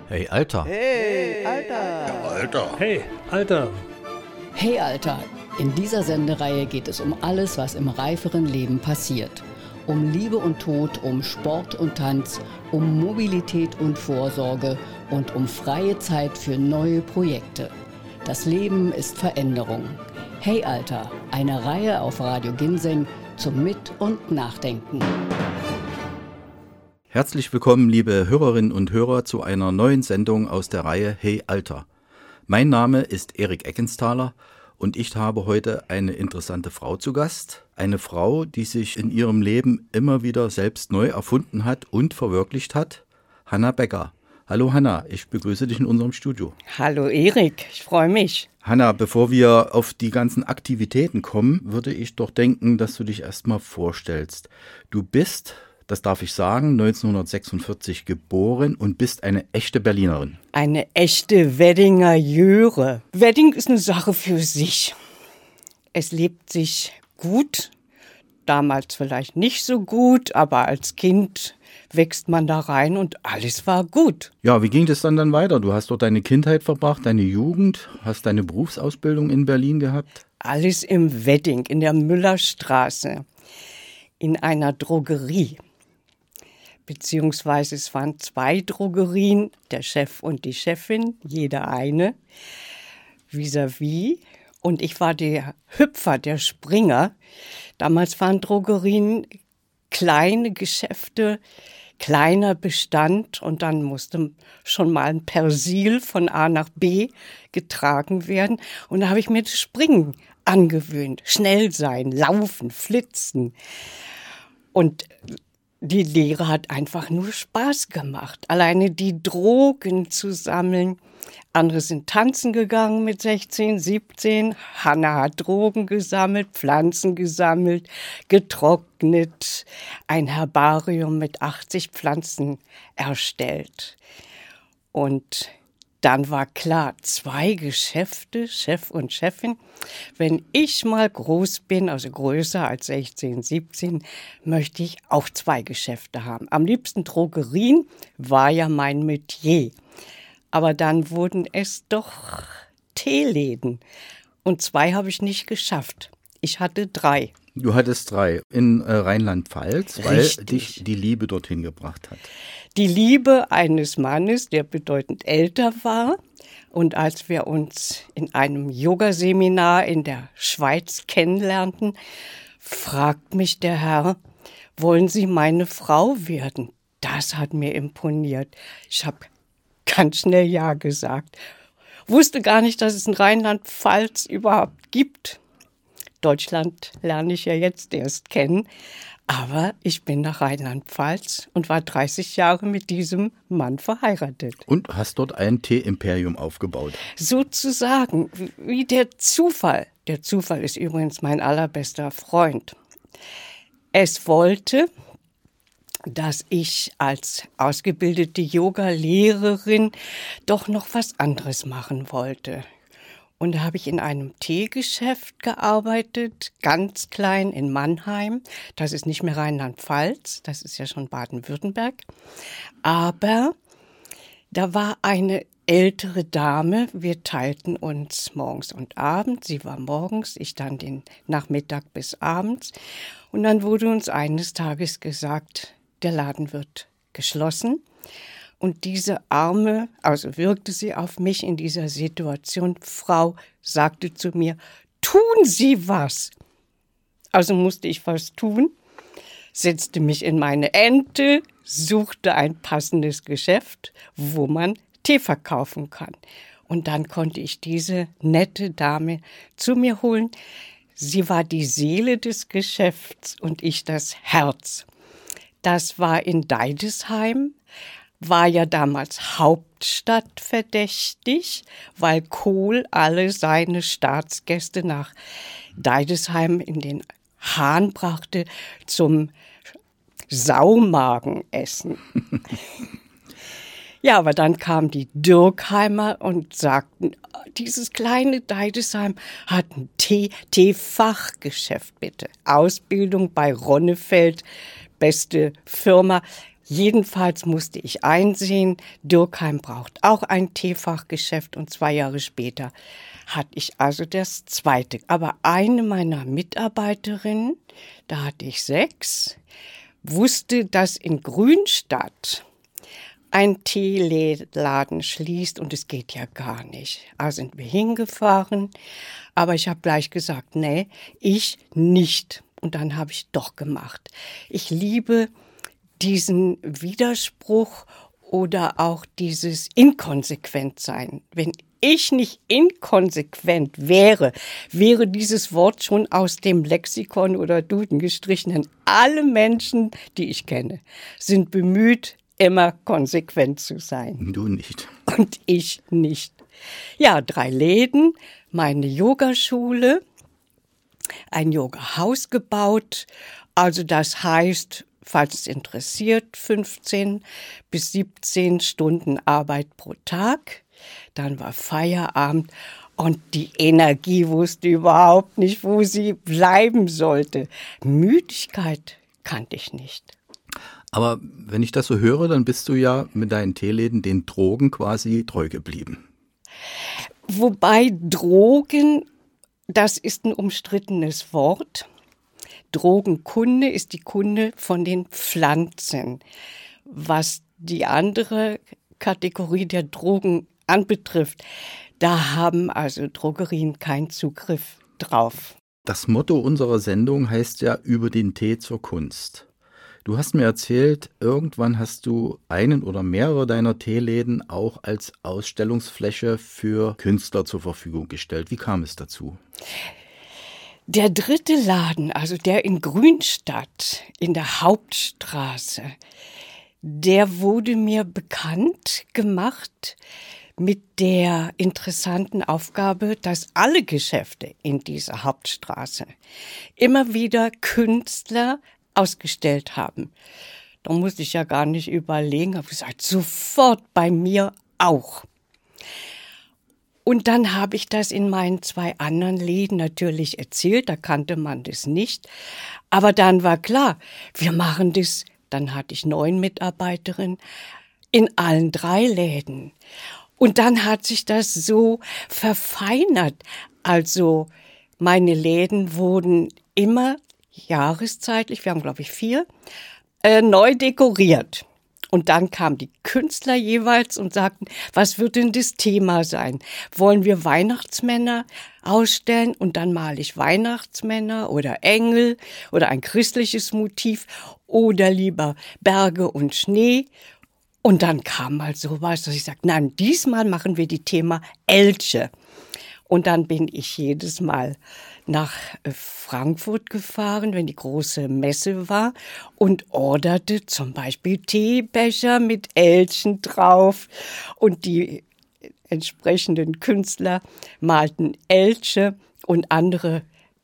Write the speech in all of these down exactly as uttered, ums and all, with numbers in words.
Hey, Alter. Hey, Alter. Ja, Alter. Hey, Alter. Hey, Alter. In dieser Sendereihe geht es um alles, was im reiferen Leben passiert. Um Liebe und Tod, um Sport und Tanz, um Mobilität und Vorsorge und um freie Zeit für neue Projekte. Das Leben ist Veränderung. Hey, Alter. Eine Reihe auf Radio Ginseng zum Mit- und Nachdenken. Herzlich willkommen, liebe Hörerinnen und Hörer, zu einer neuen Sendung aus der Reihe Hey Alter. Mein Name ist Erik Eckenthaler und ich habe heute eine interessante Frau zu Gast. Eine Frau, die sich in ihrem Leben immer wieder selbst neu erfunden hat und verwirklicht hat. Hanna Becker. Hallo Hanna, ich begrüße dich in unserem Studio. Hallo Erik, ich freue mich. Hanna, bevor wir auf die ganzen Aktivitäten kommen, würde ich doch denken, dass du dich erstmal vorstellst. Du bist, das darf ich sagen, neunzehnhundertsechsundvierzig geboren und bist eine echte Berlinerin. Eine echte Weddinger Jöre. Wedding ist eine Sache für sich. Es lebt sich gut, damals vielleicht nicht so gut, aber als Kind wächst man da rein und alles war gut. Ja, wie ging das dann dann weiter? Du hast dort deine Kindheit verbracht, deine Jugend, hast deine Berufsausbildung in Berlin gehabt? Alles im Wedding, in der Müllerstraße, in einer Drogerie. Beziehungsweise es waren zwei Drogerien, der Chef und die Chefin, jeder eine, vis-à-vis. Und ich war der Hüpfer, der Springer. Damals waren Drogerien kleine Geschäfte, kleiner Bestand und dann musste schon mal ein Persil von A nach B getragen werden. Und da habe ich mir das Springen angewöhnt. Schnell sein, laufen, flitzen. Und die Lehre hat einfach nur Spaß gemacht. Alleine die Drogen zu sammeln. Andere sind tanzen gegangen mit sechzehn, siebzehn. Hanna hat Drogen gesammelt, Pflanzen gesammelt, getrocknet. Ein Herbarium mit achtzig Pflanzen erstellt. Und dann war klar, zwei Geschäfte, Chef und Chefin. Wenn ich mal groß bin, also größer als sechzehn, siebzehn, möchte ich auch zwei Geschäfte haben. Am liebsten Drogerien, war ja mein Metier. Aber dann wurden es doch Teeläden. Und zwei habe ich nicht geschafft. Ich hatte drei. Du hattest drei in äh, Rheinland-Pfalz, weil Richtig. dich die Liebe dorthin gebracht hat. Die Liebe eines Mannes, der bedeutend älter war. Und als wir uns in einem Yogaseminar in der Schweiz kennenlernten, fragt mich der Herr, wollen Sie meine Frau werden? Das hat mir imponiert. Ich habe ganz schnell Ja gesagt. Wusste gar nicht, dass es in Rheinland-Pfalz überhaupt gibt. Deutschland lerne ich ja jetzt erst kennen. Aber ich bin nach Rheinland-Pfalz und war dreißig Jahre mit diesem Mann verheiratet. Und hast dort ein Tee-Imperium aufgebaut. Sozusagen, wie der Zufall. Der Zufall ist übrigens mein allerbester Freund. Es wollte, dass ich als ausgebildete Yoga-Lehrerin doch noch was anderes machen wollte. Und da habe ich in einem Teegeschäft gearbeitet, ganz klein in Mannheim. Das ist nicht mehr Rheinland-Pfalz, das ist ja schon Baden-Württemberg. Aber da war eine ältere Dame, wir teilten uns morgens und abends. Sie war morgens, ich dann den Nachmittag bis abends. Und dann wurde uns eines Tages gesagt, der Laden wird geschlossen. Und diese Arme, also wirkte sie auf mich in dieser Situation. Frau sagte zu mir, tun Sie was. Also musste ich was tun, setzte mich in meine Ente, suchte ein passendes Geschäft, wo man Tee verkaufen kann. Und dann konnte ich diese nette Dame zu mir holen. Sie war die Seele des Geschäfts und ich das Herz. Das war in Deidesheim. War ja damals Hauptstadt verdächtig, weil Kohl alle seine Staatsgäste nach Deidesheim in den Hahn brachte zum Saumagenessen. Ja, aber dann kamen die Dürkheimer und sagten, dieses kleine Deidesheim hat ein Tee, Teefachgeschäft bitte. Ausbildung bei Ronnefeld, beste Firma. Jedenfalls musste ich einsehen, Dürkheim braucht auch ein Teefachgeschäft und zwei Jahre später hatte ich also das zweite. Aber eine meiner Mitarbeiterinnen, da hatte ich sechs, wusste, dass in Grünstadt ein Teeladen schließt und es geht ja gar nicht. Also sind wir hingefahren, aber ich habe gleich gesagt, nee, ich nicht. Und dann habe ich doch gemacht. Ich liebe diesen Widerspruch oder auch dieses Inkonsequentsein. Wenn ich nicht inkonsequent wäre, wäre dieses Wort schon aus dem Lexikon oder Duden gestrichen. Denn alle Menschen, die ich kenne, sind bemüht, immer konsequent zu sein. Du nicht. Und ich nicht. Ja, drei Läden, meine Yogaschule, ein Yogahaus gebaut. Also das heißt, falls es interessiert, fünfzehn bis siebzehn Stunden Arbeit pro Tag. Dann war Feierabend und die Energie wusste überhaupt nicht, wo sie bleiben sollte. Müdigkeit kannte ich nicht. Aber wenn ich das so höre, dann bist du ja mit deinen Teeläden den Drogen quasi treu geblieben. Wobei Drogen, das ist ein umstrittenes Wort. Drogenkunde ist die Kunde von den Pflanzen. Was die andere Kategorie der Drogen anbetrifft, da haben also Drogerien keinen Zugriff drauf. Das Motto unserer Sendung heißt ja über den Tee zur Kunst. Du hast mir erzählt, irgendwann hast du einen oder mehrere deiner Teeläden auch als Ausstellungsfläche für Künstler zur Verfügung gestellt. Wie kam es dazu? Der dritte Laden, also der in Grünstadt, in der Hauptstraße, der wurde mir bekannt gemacht mit der interessanten Aufgabe, dass alle Geschäfte in dieser Hauptstraße immer wieder Künstler ausgestellt haben. Da musste ich ja gar nicht überlegen, habe gesagt, sofort bei mir auch. Und dann habe ich das in meinen zwei anderen Läden natürlich erzählt, da kannte man das nicht. Aber dann war klar, wir machen das, dann hatte ich neun Mitarbeiterinnen in allen drei Läden. Und dann hat sich das so verfeinert. Also meine Läden wurden immer jahreszeitlich, wir haben glaube ich vier, äh, neu dekoriert. Und dann kamen die Künstler jeweils und sagten, was wird denn das Thema sein? Wollen wir Weihnachtsmänner ausstellen und dann male ich Weihnachtsmänner oder Engel oder ein christliches Motiv oder lieber Berge und Schnee? Und dann kam mal sowas, dass ich sagte, nein, diesmal machen wir die Thema Elche. Und dann bin ich jedes Mal nach Frankfurt gefahren, wenn die große Messe war und orderte zum Beispiel Teebecher mit Elchen drauf. Und die entsprechenden Künstler malten Elche und andere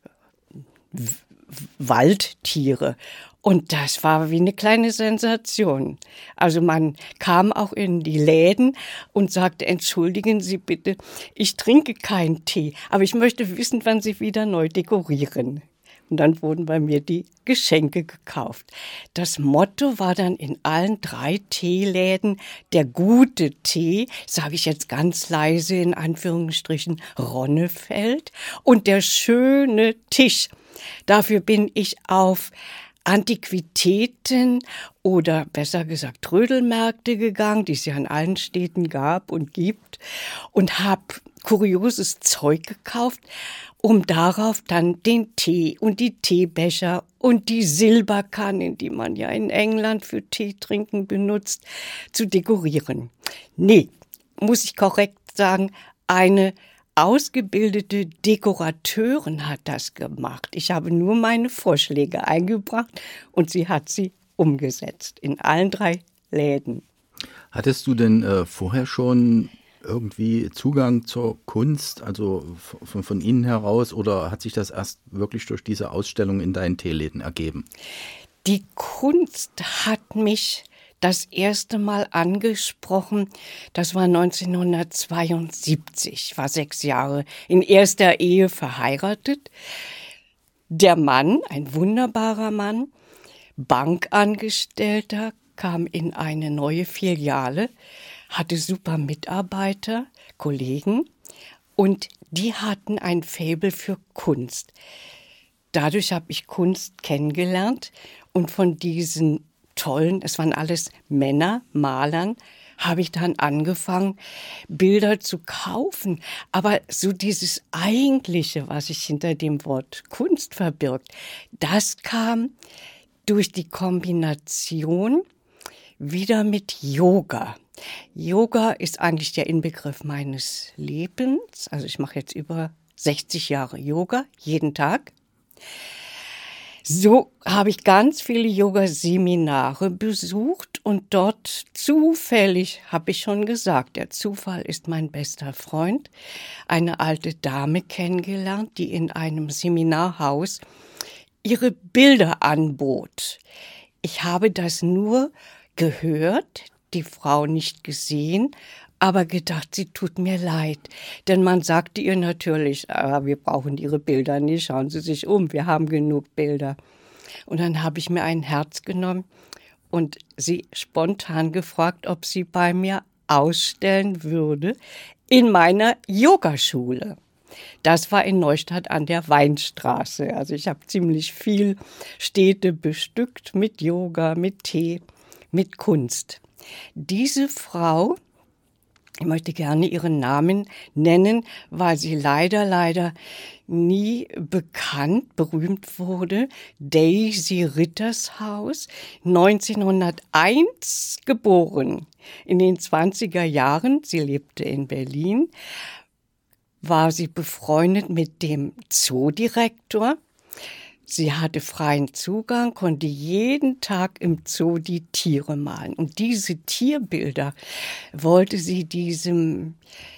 W- Waldtiere. Und das war wie eine kleine Sensation. Also man kam auch in die Läden und sagte, entschuldigen Sie bitte, ich trinke keinen Tee, aber ich möchte wissen, wann Sie wieder neu dekorieren. Und dann wurden bei mir die Geschenke gekauft. Das Motto war dann in allen drei Teeläden, der gute Tee, sage ich jetzt ganz leise in Anführungsstrichen, Ronnefeld, und der schöne Tisch. Dafür bin ich auf Antiquitäten oder besser gesagt Trödelmärkte gegangen, die es ja in allen Städten gab und gibt, und habe kurioses Zeug gekauft, um darauf dann den Tee und die Teebecher und die Silberkannen, die man ja in England für Tee trinken benutzt, zu dekorieren. Nee, muss ich korrekt sagen, eine ausgebildete Dekorateurin hat das gemacht. Ich habe nur meine Vorschläge eingebracht und sie hat sie umgesetzt in allen drei Läden. Hattest du denn äh, vorher schon irgendwie Zugang zur Kunst, also von, von innen heraus, oder hat sich das erst wirklich durch diese Ausstellung in deinen Teeläden ergeben? Die Kunst hat mich das erste Mal angesprochen, das war neunzehnhundertzweiundsiebzig, ich war sechs Jahre in erster Ehe verheiratet. Der Mann, ein wunderbarer Mann, Bankangestellter, kam in eine neue Filiale, hatte super Mitarbeiter, Kollegen und die hatten ein Faible für Kunst. Dadurch habe ich Kunst kennengelernt und von diesen tollen, es waren alles Männer, Malern, habe ich dann angefangen, Bilder zu kaufen. Aber so dieses Eigentliche, was sich hinter dem Wort Kunst verbirgt, das kam durch die Kombination wieder mit Yoga. Yoga ist eigentlich der Inbegriff meines Lebens. Also ich mache jetzt über sechzig Jahre Yoga, jeden Tag. So habe ich ganz viele Yoga-Seminare besucht und dort zufällig, habe ich schon gesagt, der Zufall ist mein bester Freund, eine alte Dame kennengelernt, die in einem Seminarhaus ihre Bilder anbot. Ich habe das nur gehört, die Frau nicht gesehen, aber gedacht, sie tut mir leid. Denn man sagte ihr natürlich, ah, wir brauchen Ihre Bilder nicht, schauen Sie sich um, wir haben genug Bilder. Und dann habe ich mir ein Herz genommen und sie spontan gefragt, ob sie bei mir ausstellen würde in meiner Yogaschule. Das war in Neustadt an der Weinstraße. Also ich habe ziemlich viel Städte bestückt mit Yoga, mit Tee, mit Kunst. Diese Frau, ich möchte gerne ihren Namen nennen, weil sie leider, leider nie bekannt, berühmt wurde. Daisy Rittershaus, neunzehnhunderteins geboren. In den zwanziger Jahren, sie lebte in Berlin, war sie befreundet mit dem Zoodirektor. Sie hatte freien Zugang, konnte jeden Tag im Zoo die Tiere malen. Und diese Tierbilder wollte sie diesem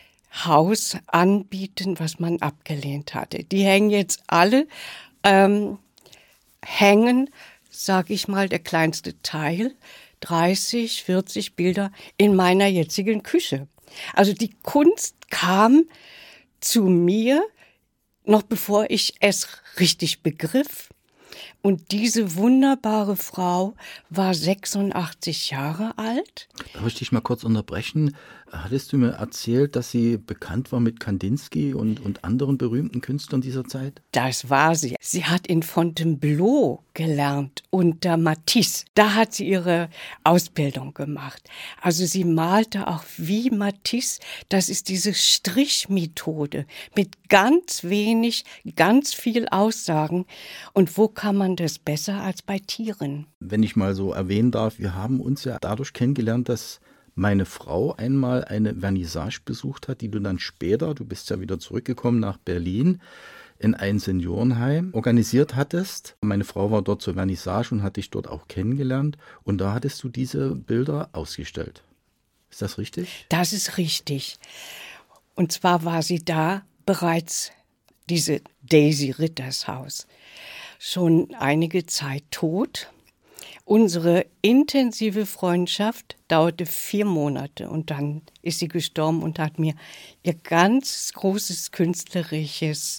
Haus anbieten, was man abgelehnt hatte. Die hängen jetzt alle, ähm, hängen, sag ich mal, der kleinste Teil, dreißig, vierzig Bilder in meiner jetzigen Küche. Also die Kunst kam zu mir, noch bevor ich es richtig begriff. Und diese wunderbare Frau war sechsundachtzig Jahre alt. Darf ich dich mal kurz unterbrechen? Hattest du mir erzählt, dass sie bekannt war mit Kandinsky und, und anderen berühmten Künstlern dieser Zeit? Das war sie. Sie hat in Fontainebleau gelernt unter Matisse. Da hat sie ihre Ausbildung gemacht. Also sie malte auch wie Matisse. Das ist diese Strichmethode mit ganz wenig, ganz viel Aussagen. Und wo kann man das besser als bei Tieren? Wenn ich mal so erwähnen darf, wir haben uns ja dadurch kennengelernt, dass meine Frau einmal eine Vernissage besucht hat, die du dann später, du bist ja wieder zurückgekommen nach Berlin, in ein Seniorenheim organisiert hattest. Meine Frau war dort zur Vernissage und hat dich dort auch kennengelernt. Und da hattest du diese Bilder ausgestellt. Ist das richtig? Das ist richtig. Und zwar war sie da bereits, diese Daisy Rittershaus, schon einige Zeit tot. Unsere intensive Freundschaft dauerte vier Monate und dann ist sie gestorben und hat mir ihr ganz großes künstlerisches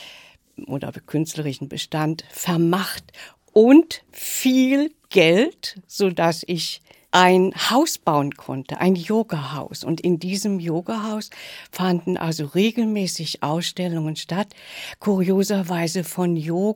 oder künstlerischen Bestand vermacht und viel Geld, sodass ich ein Haus bauen konnte, ein Yogahaus. Und in diesem Yogahaus fanden also regelmäßig Ausstellungen statt, kurioserweise von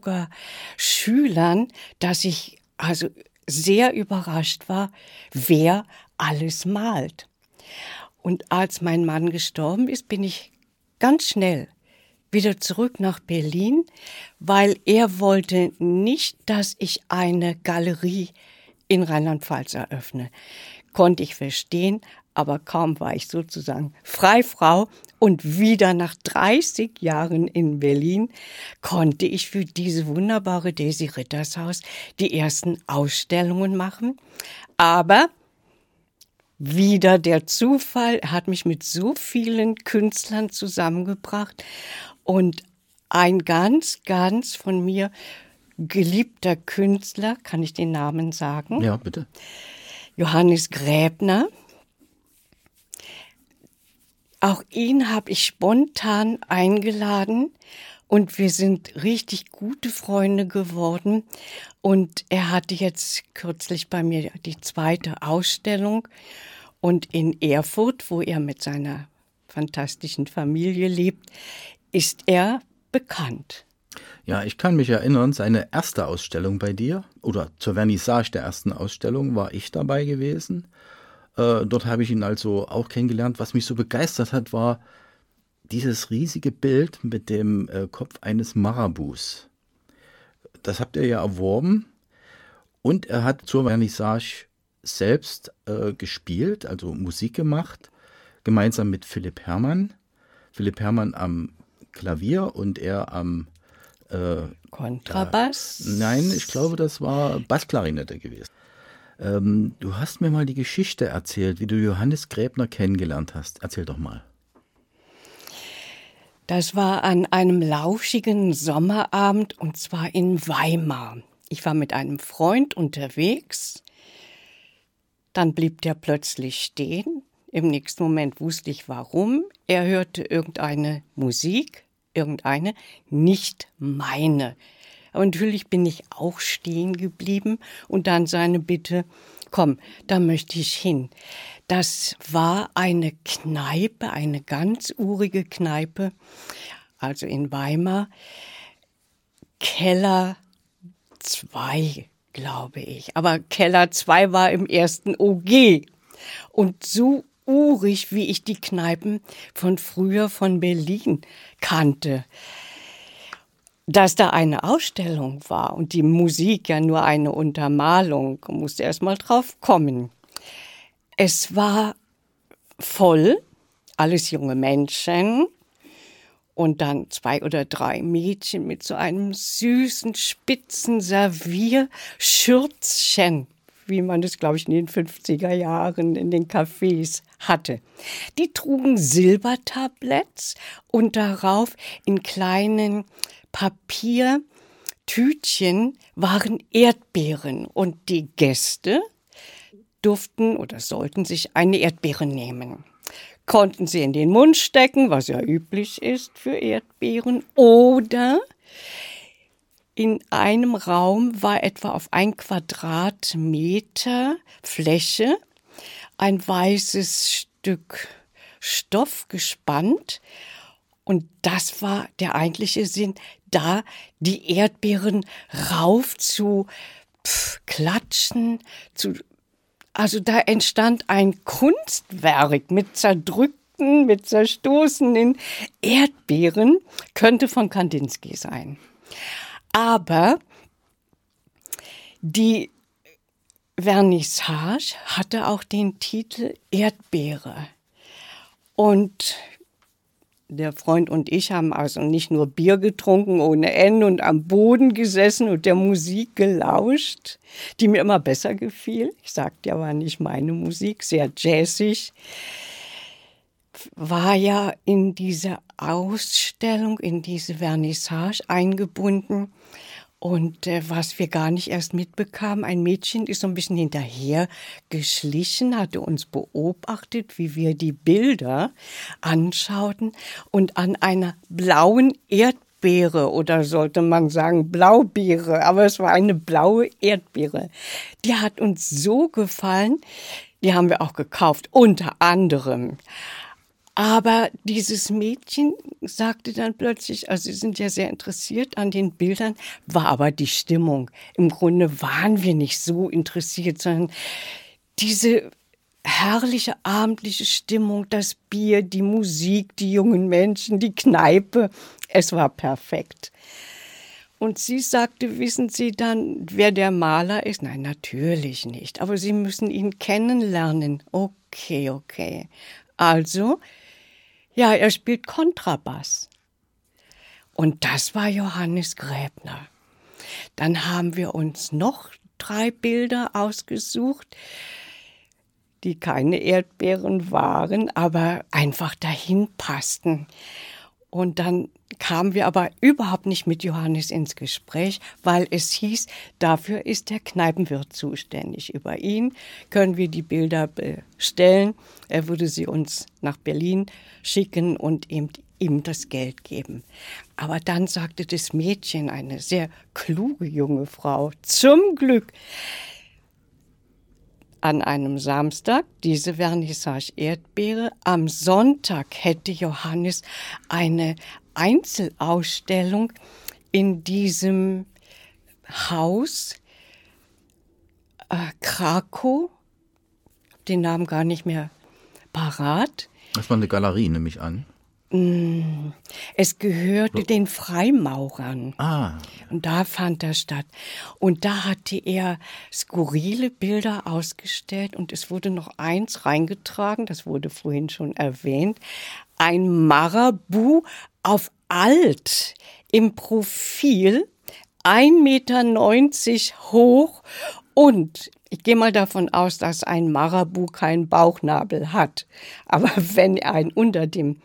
Yoga-Schülern, dass ich also sehr überrascht war, wer alles malt. Und als mein Mann gestorben ist, bin ich ganz schnell wieder zurück nach Berlin, weil er wollte nicht, dass ich eine Galerie in Rheinland-Pfalz eröffne. Konnte ich verstehen, aber kaum war ich sozusagen Freifrau und wieder nach dreißig Jahren in Berlin konnte ich für diese wunderbare Daisy Rittershaus die ersten Ausstellungen machen. Aber wieder der Zufall hat mich mit so vielen Künstlern zusammengebracht und ein ganz, ganz von mir geliebter Künstler, kann ich den Namen sagen? Ja, bitte. Johannes Gräbner. Auch ihn habe ich spontan eingeladen Und wir sind richtig gute Freunde geworden. Und er hatte jetzt kürzlich bei mir die zweite Ausstellung. Und in Erfurt, wo er mit seiner fantastischen Familie lebt, ist er bekannt. Ja, ich kann mich erinnern, seine erste Ausstellung bei dir, oder zur Vernissage der ersten Ausstellung, war ich dabei gewesen. Äh, dort habe ich ihn also auch kennengelernt. Was mich so begeistert hat, war dieses riesige Bild mit dem äh, Kopf eines Marabus. Das habt ihr ja erworben. Und er hat zur Vernissage selbst äh, gespielt, also Musik gemacht, gemeinsam mit Philipp Herrmann. Philipp Herrmann am Klavier und er am äh, Kontrabass? Da, nein, ich glaube, das war Bassklarinette gewesen. Ähm, du hast mir mal die Geschichte erzählt, wie du Johannes Gräbner kennengelernt hast. Erzähl doch mal. Das war an einem lauschigen Sommerabend und zwar in Weimar. Ich war mit einem Freund unterwegs, dann blieb der plötzlich stehen. Im nächsten Moment wusste ich warum. Er hörte irgendeine Musik, irgendeine, nicht meine. Aber natürlich bin ich auch stehen geblieben und dann seine Bitte, komm, da möchte ich hin. Das war eine Kneipe, eine ganz urige Kneipe, also in Weimar, Keller zwei, glaube ich. Aber Keller zwei war im ersten O G. Und so urig, wie ich die Kneipen von früher von Berlin kannte. Dass da eine Ausstellung war und die Musik ja nur eine Untermalung, musste erst mal drauf kommen. Es war voll, alles junge Menschen und dann zwei oder drei Mädchen mit so einem süßen, spitzen Servierschürzchen, wie man das, glaube ich, in den fünfziger Jahren in den Cafés hatte. Die trugen Silbertabletts und darauf in kleinen Papiertütchen waren Erdbeeren und die Gäste durften oder sollten sich eine Erdbeere nehmen. Konnten sie in den Mund stecken, was ja üblich ist für Erdbeeren, oder in einem Raum war etwa auf ein Quadratmeter Fläche ein weißes Stück Stoff gespannt. Und das war der eigentliche Sinn, da die Erdbeeren rauf zu pf, klatschen, zu, also da entstand ein Kunstwerk mit zerdrückten, mit zerstoßenen Erdbeeren, könnte von Kandinsky sein. Aber die Vernissage hatte auch den Titel Erdbeere. Und der Freund und ich haben also nicht nur Bier getrunken ohne Ende und am Boden gesessen und der Musik gelauscht, die mir immer besser gefiel. Ich sagte ja, war nicht meine Musik, sehr jazzig. War ja in diese Ausstellung, in diese Vernissage eingebunden. Und äh, was wir gar nicht erst mitbekamen, ein Mädchen ist so ein bisschen hinterher geschlichen, hatte uns beobachtet, wie wir die Bilder anschauten und an einer blauen Erdbeere, oder sollte man sagen Blaubeere, aber es war eine blaue Erdbeere. Die hat uns so gefallen, die haben wir auch gekauft, unter anderem. Aber dieses Mädchen sagte dann plötzlich, also sie sind ja sehr interessiert an den Bildern, war aber die Stimmung. Im Grunde waren wir nicht so interessiert, sondern diese herrliche abendliche Stimmung, das Bier, die Musik, die jungen Menschen, die Kneipe, es war perfekt. Und sie sagte, wissen Sie dann, wer der Maler ist? Nein, natürlich nicht, aber Sie müssen ihn kennenlernen. Okay, okay. Also, ja, er spielt Kontrabass. Und das war Johannes Gräbner. Dann haben wir uns noch drei Bilder ausgesucht, die keine Erdbeeren waren, aber einfach dahin passten. Und dann kamen wir aber überhaupt nicht mit Johannes ins Gespräch, weil es hieß, dafür ist der Kneipenwirt zuständig. Über ihn können wir die Bilder bestellen. Er würde sie uns nach Berlin schicken und eben ihm das Geld geben. Aber dann sagte das Mädchen, eine sehr kluge junge Frau, zum Glück, an einem Samstag diese Vernissage Erdbeere, am Sonntag hätte Johannes eine Einzelausstellung in diesem Haus äh, Krakow, den Namen gar nicht mehr parat. Das war eine Galerie, nehme ich an. Es gehörte so. den Freimaurern. Ah. Und da fand das statt. Und da hatte er skurrile Bilder ausgestellt und es wurde noch eins reingetragen, das wurde vorhin schon erwähnt, ein Marabu auf alt im Profil, ein Meter neunzig hoch und ich gehe mal davon aus, dass ein Marabu keinen Bauchnabel hat. Aber wenn er einen unter dem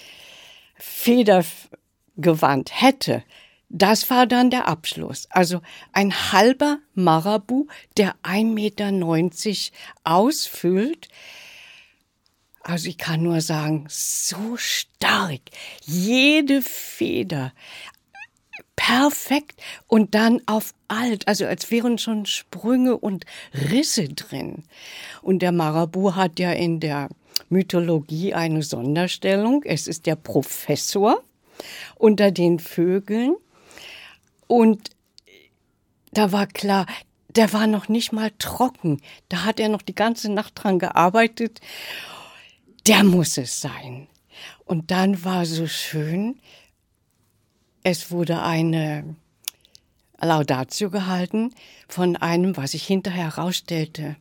Federgewand hätte, das war dann der Abschluss. Also ein halber Marabu, der ein Meter neunzig ausfüllt. Also ich kann nur sagen, so stark, jede Feder perfekt und dann auf alt, also als wären schon Sprünge und Risse drin. Und der Marabu hat ja in der Mythologie eine Sonderstellung. Es ist der Professor unter den Vögeln. Und da war klar, der war noch nicht mal trocken. Da hat er noch die ganze Nacht dran gearbeitet. Der muss es sein. Und dann war so schön, es wurde eine Laudatio gehalten von einem, was sich hinterher herausstellte,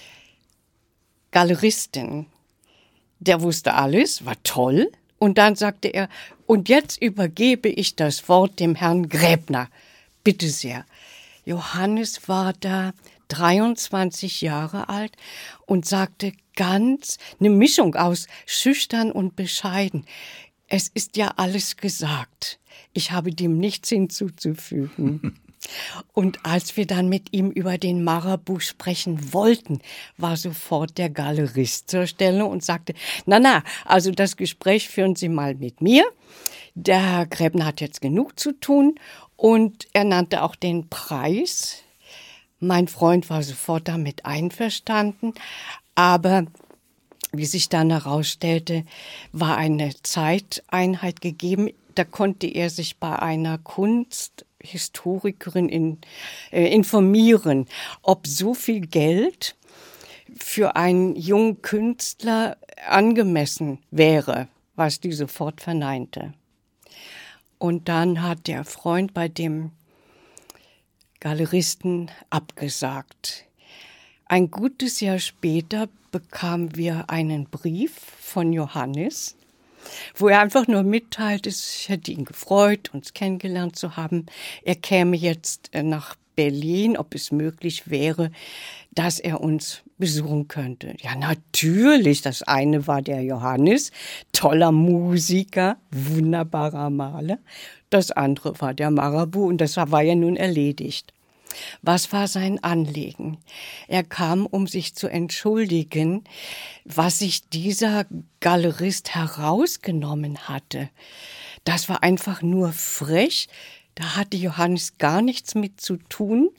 Galeristen. Der wusste alles, war toll. Und dann sagte er, und jetzt übergebe ich das Wort dem Herrn Gräbner. Bitte sehr. Johannes war da dreiundzwanzig Jahre alt und sagte ganz, eine Mischung aus schüchtern und bescheiden. Es ist ja alles gesagt. Ich habe dem nichts hinzuzufügen. Und als wir dann mit ihm über den Marabu sprechen wollten, war sofort der Galerist zur Stelle und sagte, na na, also das Gespräch führen Sie mal mit mir. Der Herr Gräbner hat jetzt genug zu tun und er nannte auch den Preis. Mein Freund war sofort damit einverstanden, aber wie sich dann herausstellte, war eine Zeiteinheit gegeben. Da konnte er sich bei einer Kunsthistorikerin in, äh, informieren, ob so viel Geld für einen jungen Künstler angemessen wäre, was die sofort verneinte. Und dann hat der Freund bei dem Galeristen abgesagt. Ein gutes Jahr später bekamen wir einen Brief von Johannes, wo er einfach nur mitteilt, es hätte ihn gefreut, uns kennengelernt zu haben. Er käme jetzt nach Berlin, ob es möglich wäre, dass er uns besuchen könnte. Ja, natürlich. Das eine war der Johannes, toller Musiker, wunderbarer Maler. Das andere war der Marabu und das war ja nun erledigt. Was war sein Anliegen? Er kam, um sich zu entschuldigen, was sich dieser Galerist herausgenommen hatte. Das war einfach nur frech. Da hatte Johannes gar nichts mit zu tun.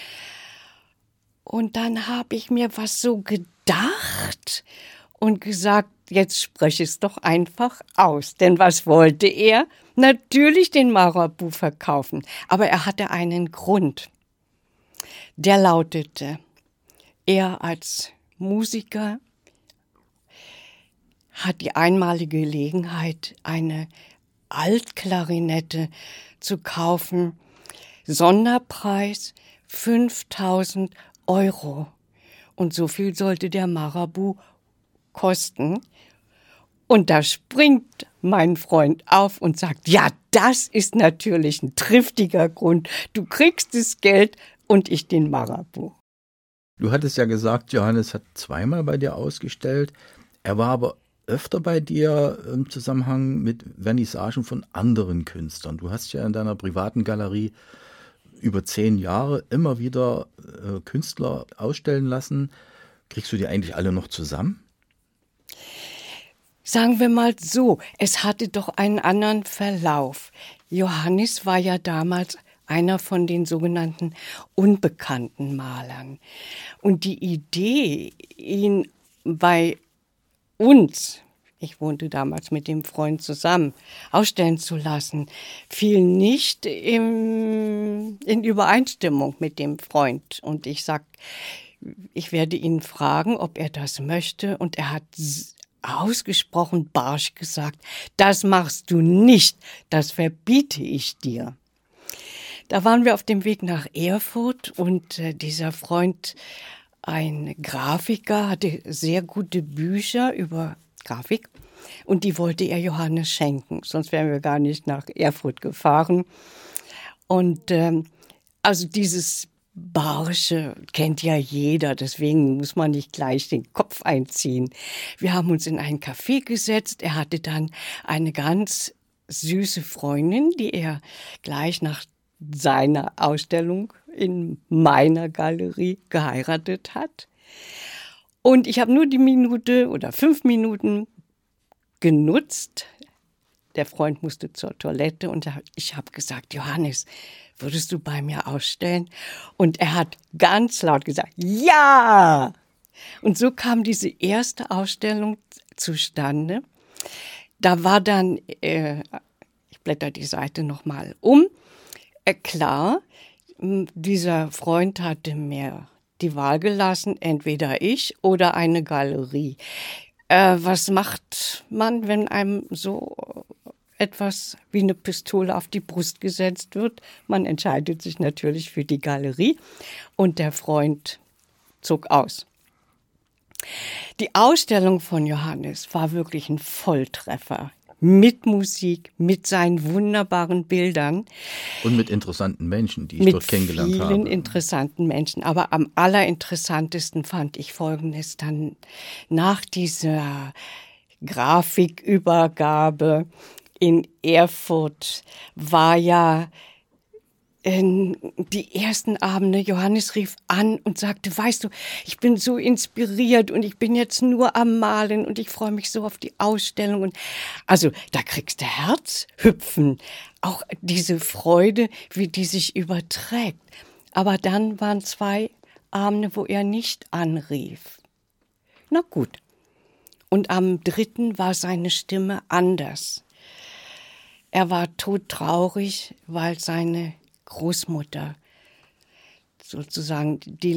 Und dann habe ich mir was so gedacht und gesagt, jetzt spreche es doch einfach aus. Denn was wollte er? Natürlich den Marabu verkaufen. Aber er hatte einen Grund. Der lautete, er als Musiker hat die einmalige Gelegenheit, eine Altklarinette zu kaufen. Sonderpreis fünftausend Euro. Und so viel sollte der Marabu kosten. Und da springt mein Freund auf und sagt, ja, das ist natürlich ein triftiger Grund. Du kriegst das Geld und ich den Marabu. Du hattest ja gesagt, Johannes hat zweimal bei dir ausgestellt. Er war aber öfter bei dir im Zusammenhang mit Vernissagen von anderen Künstlern. Du hast ja in deiner privaten Galerie über zehn Jahre immer wieder äh, Künstler ausstellen lassen. Kriegst du die eigentlich alle noch zusammen? Sagen wir mal so, es hatte doch einen anderen Verlauf. Johannes war ja damals einer von den sogenannten unbekannten Malern. Und die Idee, ihn bei uns, ich wohnte damals mit dem Freund zusammen, ausstellen zu lassen, fiel nicht im, in Übereinstimmung mit dem Freund. Und ich sag, ich werde ihn fragen, ob er das möchte. Und er hat ausgesprochen barsch gesagt, das machst du nicht, das verbiete ich dir. Da waren wir auf dem Weg nach Erfurt und äh, dieser Freund, ein Grafiker, hatte sehr gute Bücher über Grafik und die wollte er Johannes schenken, sonst wären wir gar nicht nach Erfurt gefahren. Und ähm, also dieses Barsche kennt ja jeder, deswegen muss man nicht gleich den Kopf einziehen. Wir haben uns in ein Café gesetzt, er hatte dann eine ganz süße Freundin, die er gleich nach seiner Ausstellung in meiner Galerie geheiratet hat. Und ich habe nur die Minute oder fünf Minuten genutzt. Der Freund musste zur Toilette und ich habe gesagt, Johannes, würdest du bei mir ausstellen? Und er hat ganz laut gesagt, ja! Und so kam diese erste Ausstellung zustande. Da war dann, äh, ich blätter die Seite nochmal um, äh, klar, dieser Freund hatte mir die Wahl gelassen, entweder ich oder eine Galerie. Äh, was macht man, wenn einem so etwas wie eine Pistole auf die Brust gesetzt wird? Man entscheidet sich natürlich für die Galerie und der Freund zog aus. Die Ausstellung von Johannes war wirklich ein Volltreffer. Mit Musik, mit seinen wunderbaren Bildern. Und mit interessanten Menschen, die ich mit dort kennengelernt habe. Mit vielen interessanten Menschen. Aber am allerinteressantesten fand ich Folgendes dann nach dieser Grafikübergabe in Erfurt war ja die ersten Abende, Johannes rief an und sagte, weißt du, ich bin so inspiriert und ich bin jetzt nur am Malen und ich freue mich so auf die Ausstellung. Und also da kriegst du Herzhüpfen, auch diese Freude, wie die sich überträgt. Aber dann waren zwei Abende, wo er nicht anrief. Na gut. Und am dritten war seine Stimme anders. Er war todtraurig, weil seine Großmutter, sozusagen die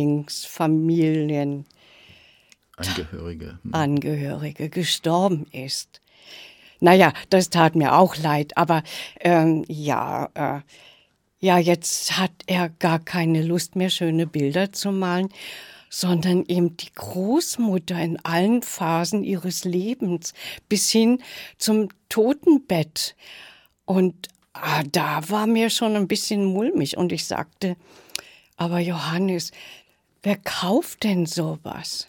Lieblingsfamilien Angehörige. Hm. Angehörige gestorben ist. Naja, das tat mir auch leid, aber ähm, ja, äh, ja, jetzt hat er gar keine Lust mehr, schöne Bilder zu malen, sondern eben die Großmutter in allen Phasen ihres Lebens bis hin zum Totenbett. Und ah, da war mir schon ein bisschen mulmig und ich sagte, aber Johannes, wer kauft denn sowas?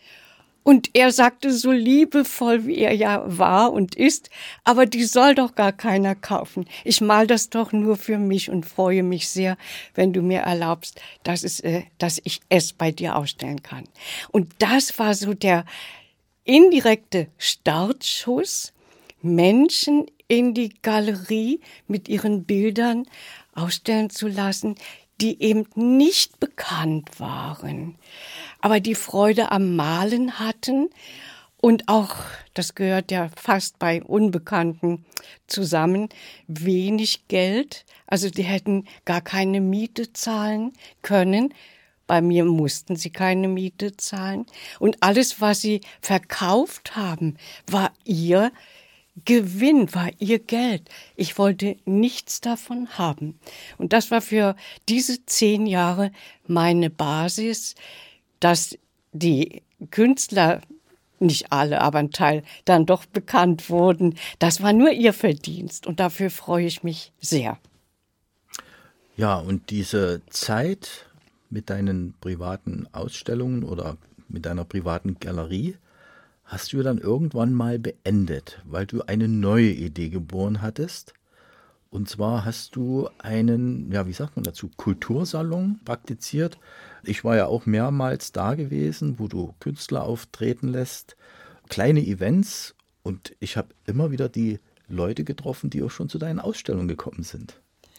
Und er sagte so liebevoll, wie er ja war und ist, aber die soll doch gar keiner kaufen. Ich mal das doch nur für mich und freue mich sehr, wenn du mir erlaubst, dass, es, äh, dass ich es bei dir ausstellen kann. Und das war so der indirekte Startschuss, Menschen in die Galerie mit ihren Bildern ausstellen zu lassen, die eben nicht bekannt waren, aber die Freude am Malen hatten und auch, das gehört ja fast bei Unbekannten zusammen, wenig Geld, also die hätten gar keine Miete zahlen können. Bei mir mussten sie keine Miete zahlen und alles, was sie verkauft haben, war ihr Gewinn, war ihr Geld. Ich wollte nichts davon haben. Und das war für diese zehn Jahre meine Basis, dass die Künstler, nicht alle, aber ein Teil, dann doch bekannt wurden. Das war nur ihr Verdienst und dafür freue ich mich sehr. Ja, und diese Zeit mit deinen privaten Ausstellungen oder mit deiner privaten Galerie hast du dann irgendwann mal beendet, weil du eine neue Idee geboren hattest. Und zwar hast du einen, ja, wie sagt man dazu, Kultursalon praktiziert. Ich war ja auch mehrmals da gewesen, wo du Künstler auftreten lässt, kleine Events. Und ich habe immer wieder die Leute getroffen, die auch schon zu deinen Ausstellungen gekommen sind.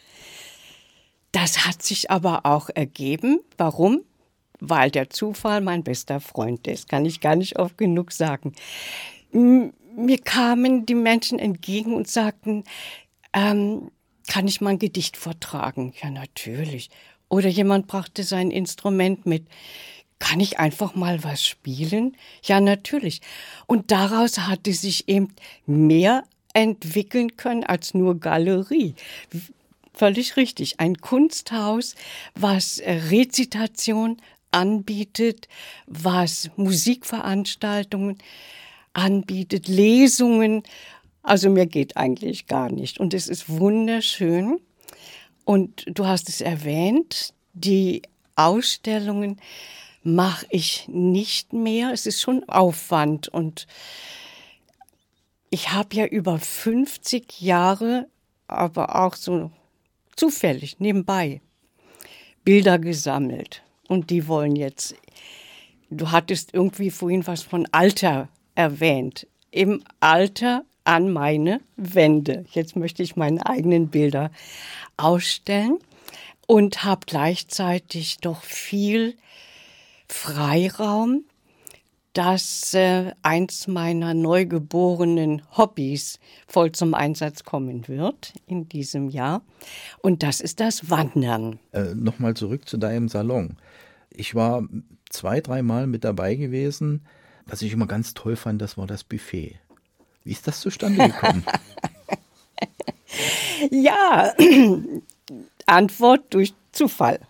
Das hat sich aber auch ergeben. Warum? Weil der Zufall mein bester Freund ist. Kann ich gar nicht oft genug sagen. Mir kamen die Menschen entgegen und sagten, ähm, kann ich mal ein Gedicht vortragen? Ja, natürlich. Oder jemand brachte sein Instrument mit. Kann ich einfach mal was spielen? Ja, natürlich. Und daraus hatte sich eben mehr entwickeln können als nur Galerie. Völlig richtig. Ein Kunsthaus, was Rezitation anbietet, was Musikveranstaltungen anbietet, Lesungen. Also mehr geht eigentlich gar nicht. Und es ist wunderschön. Und du hast es erwähnt, die Ausstellungen mache ich nicht mehr. Es ist schon Aufwand. Und ich habe ja über fünfzig Jahre, aber auch so zufällig nebenbei Bilder gesammelt. Und die wollen jetzt, du hattest irgendwie vorhin was von Alter erwähnt, im Alter an meine Wände. Jetzt möchte ich meine eigenen Bilder ausstellen und habe gleichzeitig doch viel Freiraum, dass äh, eins meiner neugeborenen Hobbys voll zum Einsatz kommen wird in diesem Jahr. Und das ist das Wandern. Äh, Nochmal zurück zu deinem Salon. Ich war zwei, dreimal mit dabei gewesen. Was ich immer ganz toll fand, das war das Buffet. Wie ist das zustande gekommen? Ja, Antwort durch Zufall.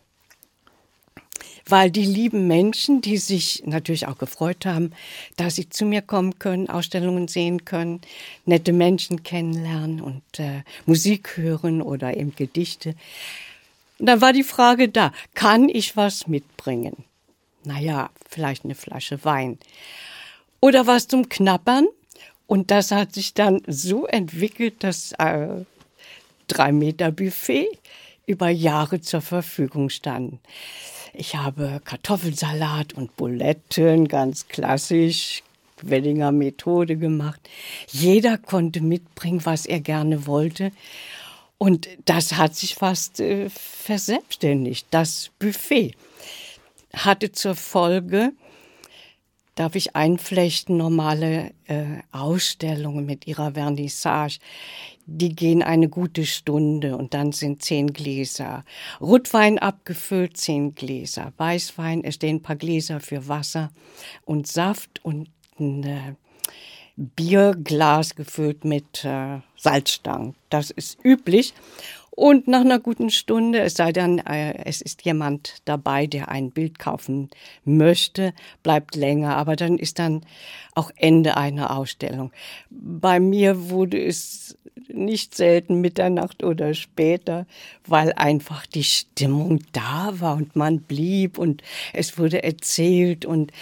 Weil die lieben Menschen, die sich natürlich auch gefreut haben, dass sie zu mir kommen können, Ausstellungen sehen können, nette Menschen kennenlernen und äh, Musik hören oder eben Gedichte. Und dann war die Frage da, kann ich was mitbringen? Naja, vielleicht eine Flasche Wein. Oder was zum Knabbern. Und das hat sich dann so entwickelt, dass äh, drei Meter Buffet über Jahre zur Verfügung standen. Ich habe Kartoffelsalat und Buletten, ganz klassisch, Weddinger Methode gemacht. Jeder konnte mitbringen, was er gerne wollte. Und das hat sich fast äh, verselbstständigt. Das Buffet hatte zur Folge, darf ich einflechten, normale äh, Ausstellungen mit ihrer Vernissage. Die gehen eine gute Stunde und dann sind zehn Gläser. Rotwein abgefüllt, zehn Gläser. Weißwein, es stehen ein paar Gläser für Wasser und Saft und ein äh, Bierglas gefüllt mit äh, Salzstangen. Das ist üblich. Und nach einer guten Stunde, es sei denn, äh, es ist jemand dabei, der ein Bild kaufen möchte, bleibt länger. Aber dann ist dann auch Ende einer Ausstellung. Bei mir wurde es nicht selten Mitternacht oder später, weil einfach die Stimmung da war und man blieb und es wurde erzählt und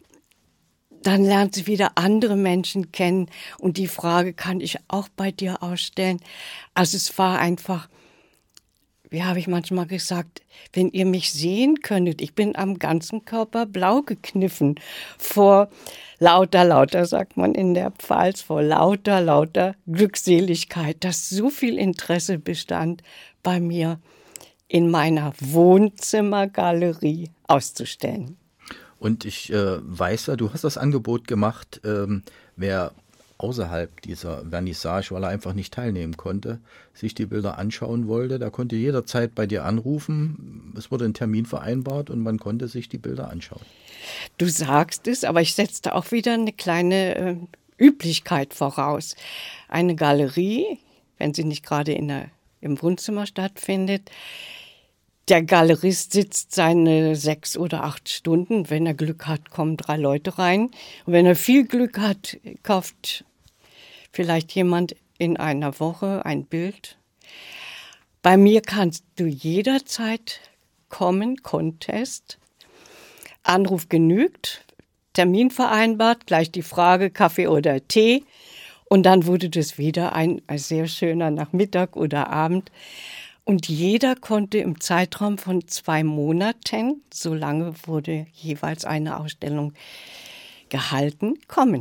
dann lernt sie wieder andere Menschen kennen und die Frage kann ich auch bei dir ausstellen. Also es war einfach, wie habe ich manchmal gesagt, wenn ihr mich sehen könntet, ich bin am ganzen Körper blau gekniffen vor lauter, lauter, sagt man in der Pfalz, vor lauter, lauter Glückseligkeit, dass so viel Interesse bestand bei mir in meiner Wohnzimmergalerie auszustellen. Und ich äh, weiß ja, du hast das Angebot gemacht, ähm, wer außerhalb dieser Vernissage, weil er einfach nicht teilnehmen konnte, sich die Bilder anschauen wollte, der konnte jederzeit bei dir anrufen. Es wurde ein Termin vereinbart und man konnte sich die Bilder anschauen. Du sagst es, aber ich setzte auch wieder eine kleine äh, Üblichkeit voraus. Eine Galerie, wenn sie nicht gerade in der, im Wohnzimmer stattfindet, der Galerist sitzt seine sechs oder acht Stunden. Wenn er Glück hat, kommen drei Leute rein. Und wenn er viel Glück hat, kauft vielleicht jemand in einer Woche ein Bild. Bei mir kannst du jederzeit kommen, Contest. Anruf genügt, Termin vereinbart, gleich die Frage Kaffee oder Tee. Und dann wurde das wieder ein, ein sehr schöner Nachmittag oder Abend. Und jeder konnte im Zeitraum von zwei Monaten, so lange wurde jeweils eine Ausstellung gehalten, kommen.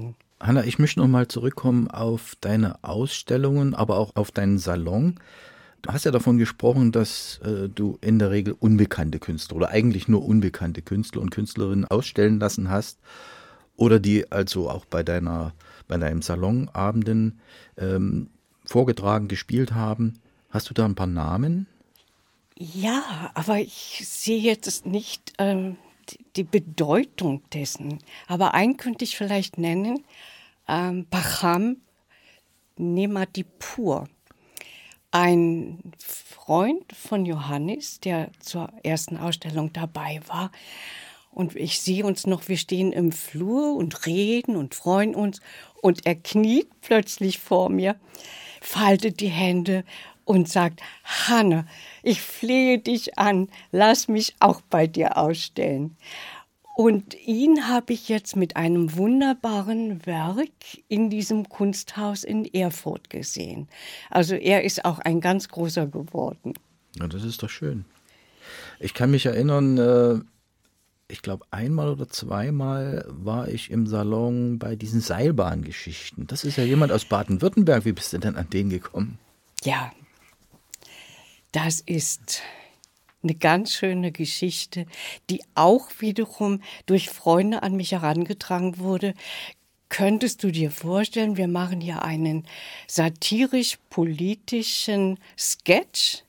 Hanna, ich möchte noch mal zurückkommen auf deine Ausstellungen, aber auch auf deinen Salon. Du hast ja davon gesprochen, dass äh, du in der Regel unbekannte Künstler oder eigentlich nur unbekannte Künstler und Künstlerinnen ausstellen lassen hast oder die also auch bei deiner, bei deinem Salonabenden ähm, vorgetragen, gespielt haben. Hast du da ein paar Namen? Ja, aber ich sehe jetzt nicht ähm, die, die Bedeutung dessen. Aber einen könnte ich vielleicht nennen, ähm, Bahram Nemadipur. Ein Freund von Johannes, der zur ersten Ausstellung dabei war. Und ich sehe uns noch, wir stehen im Flur und reden und freuen uns. Und er kniet plötzlich vor mir, faltet die Hände und sagt, Hanne, ich flehe dich an, lass mich auch bei dir ausstellen. Und ihn habe ich jetzt mit einem wunderbaren Werk in diesem Kunsthaus in Erfurt gesehen. Also er ist auch ein ganz großer geworden. Ja, das ist doch schön. Ich kann mich erinnern, äh, ich glaube einmal oder zweimal war ich im Salon bei diesen Seilbahngeschichten. Das ist ja jemand aus Baden-Württemberg. Wie bist du denn an den gekommen? Ja, das ist eine ganz schöne Geschichte, die auch wiederum durch Freunde an mich herangetragen wurde. Könntest du dir vorstellen, wir machen hier einen satirisch-politischen Sketch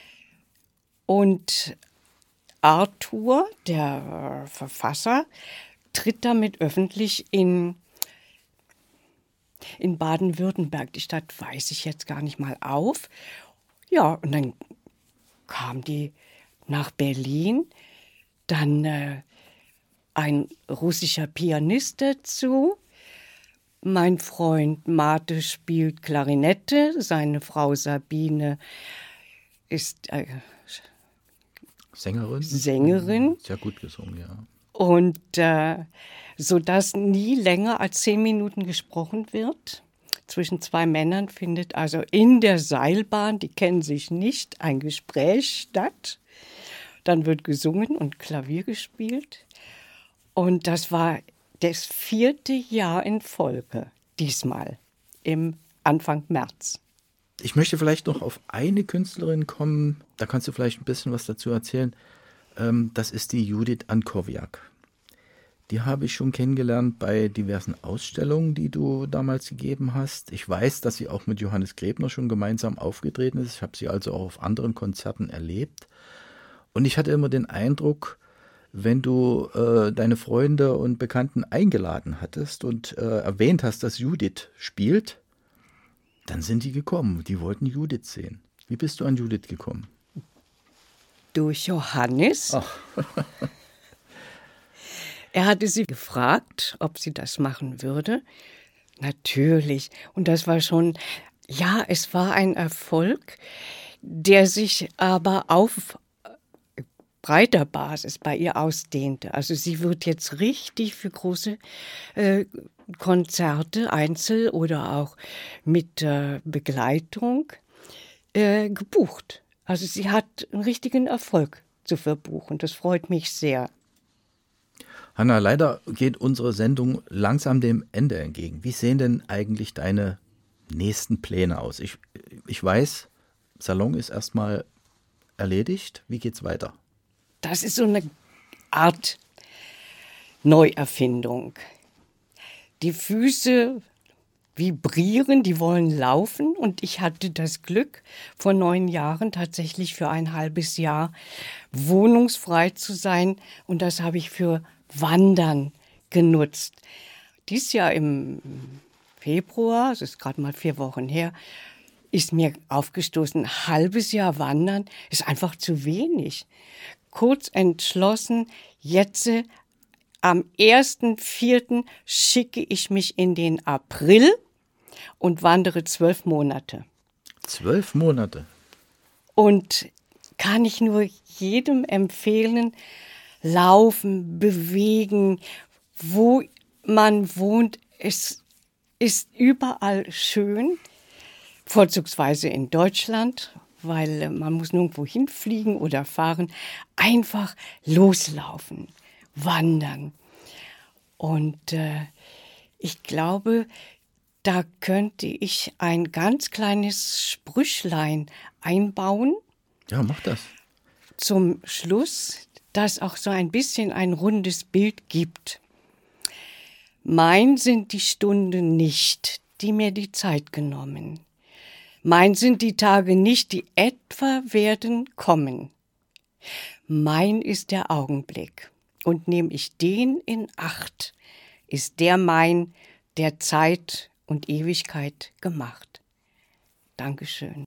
und Arthur, der Verfasser, tritt damit öffentlich in, in Baden-Württemberg, die Stadt weiß ich jetzt gar nicht mal, auf. Ja, und dann kam die nach Berlin, dann äh, ein russischer Pianist dazu. Mein Freund Mate spielt Klarinette, seine Frau Sabine ist äh, Sängerin? Sängerin. Sehr gut gesungen, ja. Und äh, sodass nie länger als zehn Minuten gesprochen wird. Zwischen zwei Männern findet also in der Seilbahn, die kennen sich nicht, ein Gespräch statt. Dann wird gesungen und Klavier gespielt. Und das war das vierte Jahr in Folge, diesmal im Anfang März. Ich möchte vielleicht noch auf eine Künstlerin kommen, da kannst du vielleicht ein bisschen was dazu erzählen. Das ist die Judith Ankowiak. Die habe ich schon kennengelernt bei diversen Ausstellungen, die du damals gegeben hast. Ich weiß, dass sie auch mit Johannes Gräbner schon gemeinsam aufgetreten ist. Ich habe sie also auch auf anderen Konzerten erlebt. Und ich hatte immer den Eindruck, wenn du äh, deine Freunde und Bekannten eingeladen hattest und äh, erwähnt hast, dass Judith spielt, dann sind die gekommen. Die wollten Judith sehen. Wie bist du an Judith gekommen? Durch Johannes. Ach. Er hatte sie gefragt, ob sie das machen würde. Natürlich. Und das war schon, ja, es war ein Erfolg, der sich aber auf breiter Basis bei ihr ausdehnte. Also sie wird jetzt richtig für große äh, Konzerte, Einzel oder auch mit äh, Begleitung äh, gebucht. Also sie hat einen richtigen Erfolg zu verbuchen. Das freut mich sehr. Hanna, leider geht unsere Sendung langsam dem Ende entgegen. Wie sehen denn eigentlich deine nächsten Pläne aus? Ich, ich weiß, Salon ist erstmal erledigt. Wie geht's weiter? Das ist so eine Art Neuerfindung. Die Füße vibrieren, die wollen laufen. Und ich hatte das Glück, vor neun Jahren tatsächlich für ein halbes Jahr wohnungsfrei zu sein. Und das habe ich für Wandern genutzt. Dies Jahr im Februar, es ist gerade mal vier Wochen her, ist mir aufgestoßen, ein halbes Jahr Wandern ist einfach zu wenig. Kurz entschlossen, jetzt am ersten vierten schicke ich mich in den April und wandere zwölf Monate. Zwölf Monate? Und kann ich nur jedem empfehlen, laufen, bewegen, wo man wohnt. Es ist überall schön, vorzugsweise in Deutschland, weil man muss nirgendwo hinfliegen oder fahren. Einfach loslaufen, wandern. Und äh, Ich glaube, da könnte ich ein ganz kleines Sprüchlein einbauen. Ja, mach das. Zum Schluss, das auch so ein bisschen ein rundes Bild gibt. Mein sind die Stunden nicht, die mir die Zeit genommen. Mein sind die Tage nicht, die etwa werden kommen. Mein ist der Augenblick, und nehm ich den in Acht, ist der mein, der Zeit und Ewigkeit gemacht. Dankeschön.